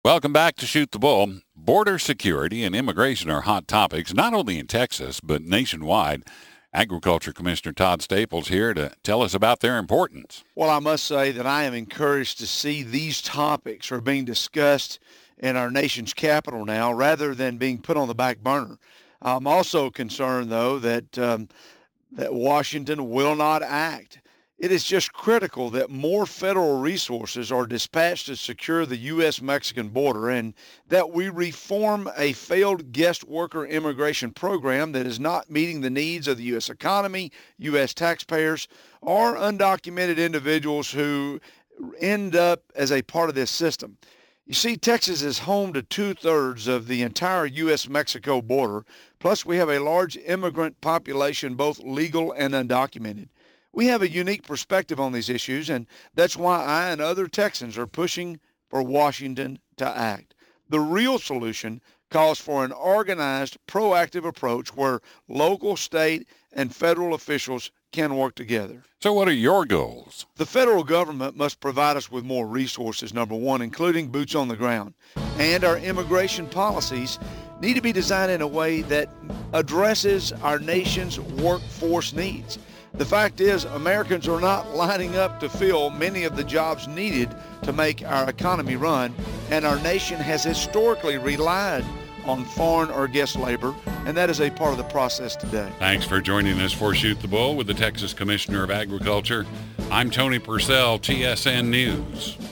Welcome back to Shoot the Bull. Border security and immigration are hot topics, not only in Texas, but nationwide. Agriculture Commissioner Todd Staples here to tell us about their importance. Well, I must say that I am encouraged to see these topics are being discussed in our nation's capital now rather than being put on the back burner. I'm also concerned, though, that Washington will not act. It is just critical that more federal resources are dispatched to secure the U.S.-Mexican border and that we reform a failed guest worker immigration program that is not meeting the needs of the U.S. economy, U.S. taxpayers, or undocumented individuals who end up as a part of this system. You see, Texas is home to 2/3 of the entire U.S.-Mexico border, plus we have a large immigrant population, both legal and undocumented. We have a unique perspective on these issues, and that's why I and other Texans are pushing for Washington to act. The real solution calls for an organized, proactive approach where local, state, and federal officials can work together. So what are your goals? The federal government must provide us with more resources, number one, including boots on the ground. And our immigration policies need to be designed in a way that addresses our nation's workforce needs. The fact is, Americans are not lining up to fill many of the jobs needed to make our economy run, and our nation has historically relied on foreign or guest labor, and that is a part of the process today. Thanks for joining us for Shoot the Bull with the Texas Commissioner of Agriculture. I'm Tony Purcell, TSN News.